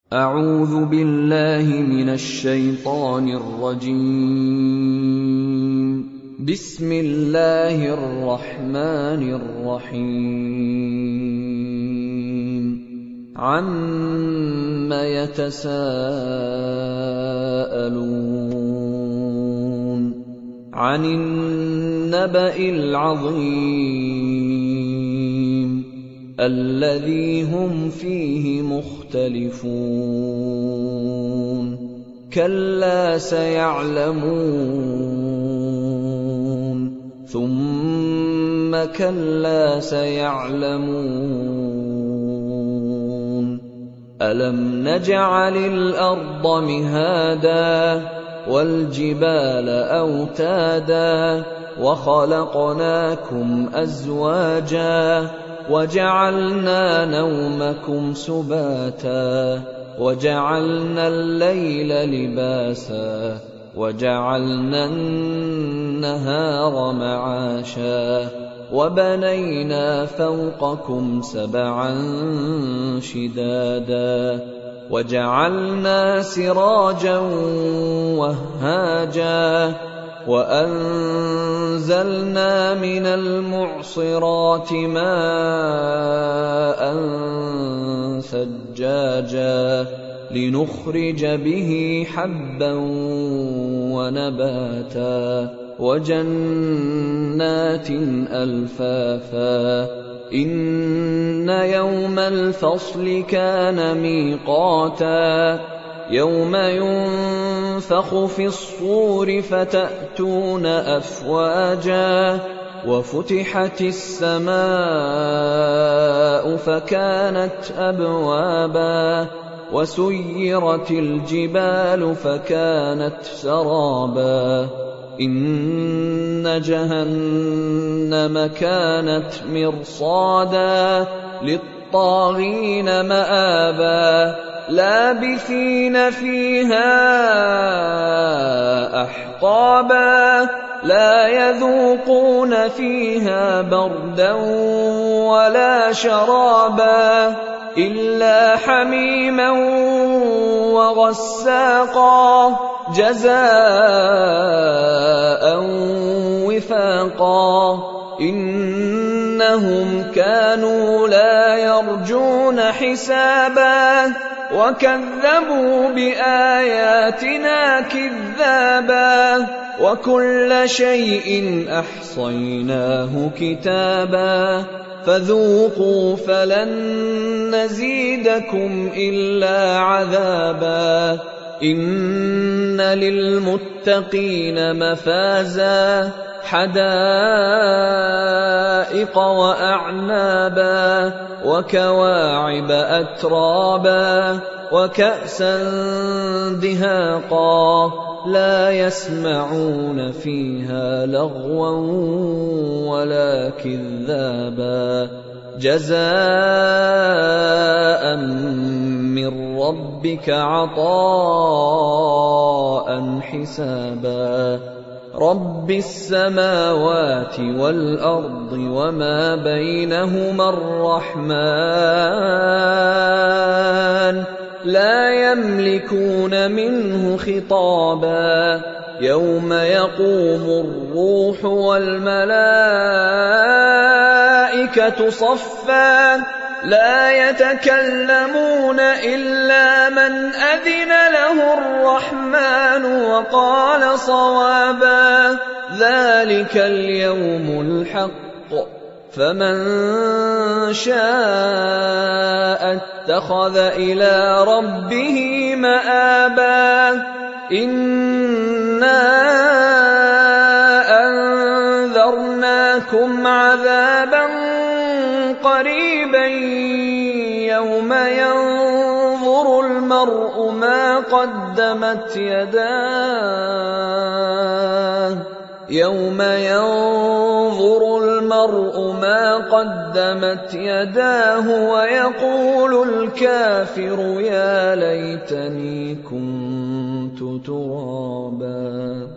أعوذ بالله من الشيطان الرجيم. بسم الله الرحمن الرحيم. عَمَّ يتساءلون. عن النبأ العظيم الذي هم فيه مختلفون. كلا سيعلمون ثم كلا سيعلمون. ألم نجعل الأرض مهادا والجبال أوتادا وخلقناكم أزواجا وجعلنا نومكم سباتا وجعلنا الليل لباسا وجعلنا النهار معاشا وبنينا فوقكم سبعا شدادا وجعلنا سراجا وهاجا وأنزلنا من المعصرات ماء ثجاجا لنخرج به حبا ونباتا وجنات ألفافا. إن يوم الفصل كان ميقاتا. يوم ينفخ في الصور فتأتون أفواجا وفتحت السماء فكانت أبوابا وسيرت الجبال فكانت سرابا. إن جهنم كانت مرصادا للطاغين مآبا لابثين فيها أحقابا لا يذوقون فيها بردا ولا شرابا إلا حميما وغساقا جزاء وفاقا. إنهم كانوا لا يرجون حسابا وكذبوا بآياتنا كذابا وكل شيء أحصيناه كتابا فذوقوا فلن نزيدكم إلا عذابا. إن للمتقين مفازا حدائق وأعنابا وكواعب أترابا وكأسا دهاقا لا يسمعون فيها لغوا ولا كذابا جزاء من ربك عطاء حسابا. رب السماوات والأرض وما بينهما الرحمن لا يملكون منه خطابا. يوم يقوم الروح والملائكة صفا لا يتكلمون إلا من أذن له الرحمن وقال صوابا. ذلك اليوم الحق فمن شاء اتخذ إلى ربه مآبا. إنا أنذرناكم عذابا قريبا يوم ينظر المرء ما قدمت يداه ويقول الكافر يا ليتني كنت ترابا.